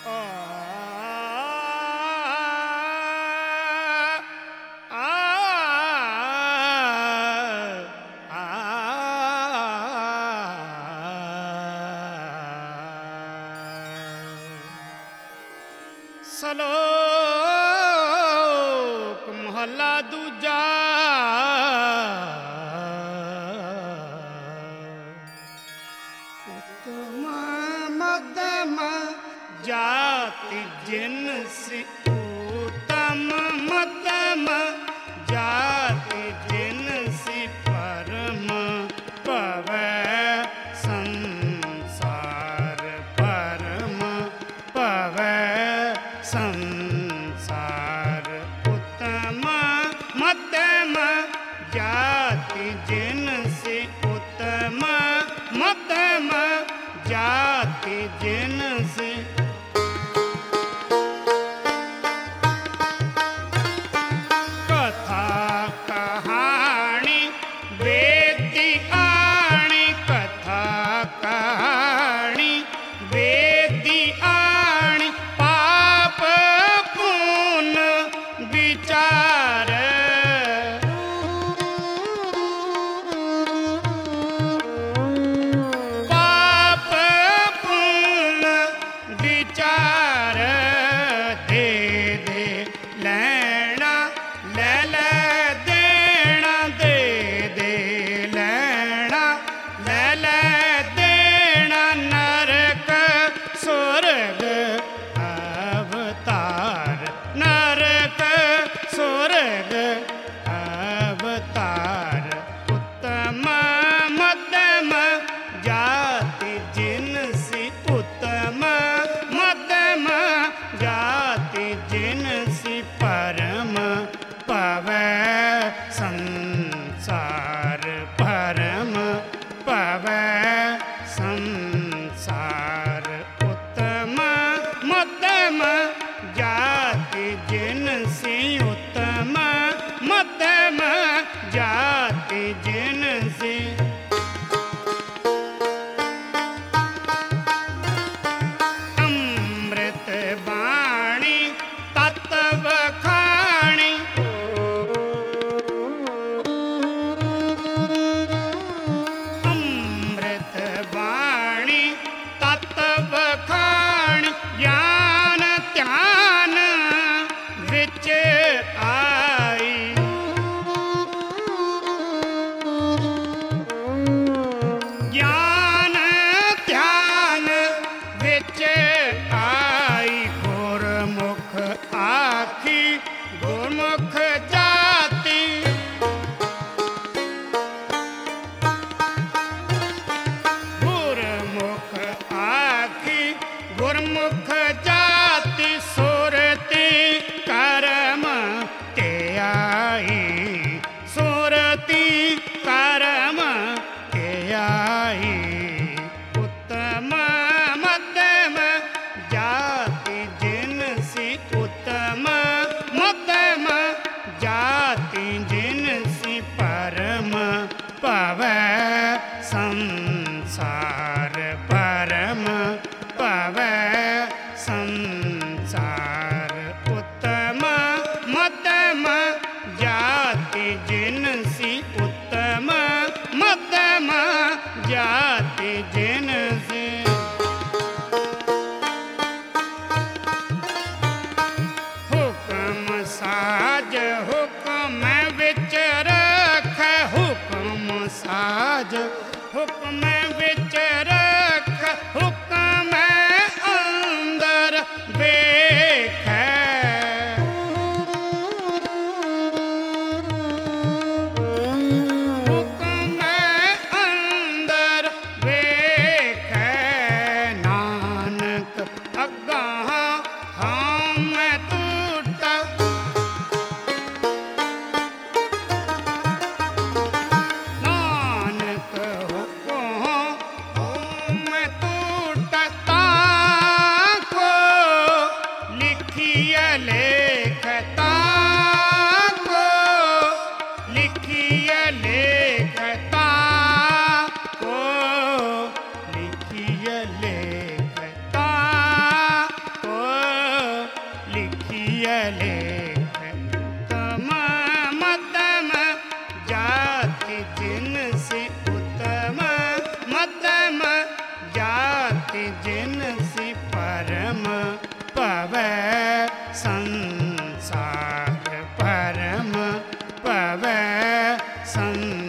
ਸਲੋਕ ਮਹਲਾ ਦੂਜਾ। ਉਤਮ ਮੱਧਮ ਜਾਤਿ ਜਿਨਸ ਉਤਮ ਮੱਧਮ ਜਾਤਿ ਜਿਨਸ ਪਰਮ ਭਵੈ ਸੰਸਾਰ ਪਰਮ ਭਵੈ संसार। उत्तम मध्यम जाति जिनसे उत्तम मध्यम जाति जिनसे कथा कहानी वेदी आणी कथा कहानी वेदी आणी पाप पुण्य विचार पाप पुण्य विचार दे दे लेना ले ले देना दे दे लेना ले ले देना नरक स्वर्ग अवतार नरक स्वर्ग अवतार। उत्तम मध्यम जाति जिनसी उत्तम मध्यम जाति जिनसी परम पवै संसार परम पवै संसार। उत्तम मध्यम जाति जिनसी उत्तम मध्यम जाति जिनसी अमृत वाणी तत्व खाणी अमृत वाणी तत्व खाणी ज्ञान ध्यान विच आई ज्ञान ध्यान विच आई गुरमुख आखी गुरमुख जाति गुरमुख आखी गुरमुख जाति सुरति कर्म ते आई सुरति कर्म ते आई। उत्तम मध्यम जाति जिनसी उत्तम मध्यम जाति जिनसी परम पवै संसार परम पवै संसार। उत्तम मध्यम जाति जिनसी उत्तम मध्यम जाति जिनसी हुक्म साज हुक्म विच रख हुक्म साज हुक्म विच रख हुक्म अंदर वेख हुक्म अंदर वेख नानक अगाह हम टूटा नानक हुक्म हम टूटा ताको लिखिए लेखता को लिखिए लेखता को लिखिए लेखता को भव संसार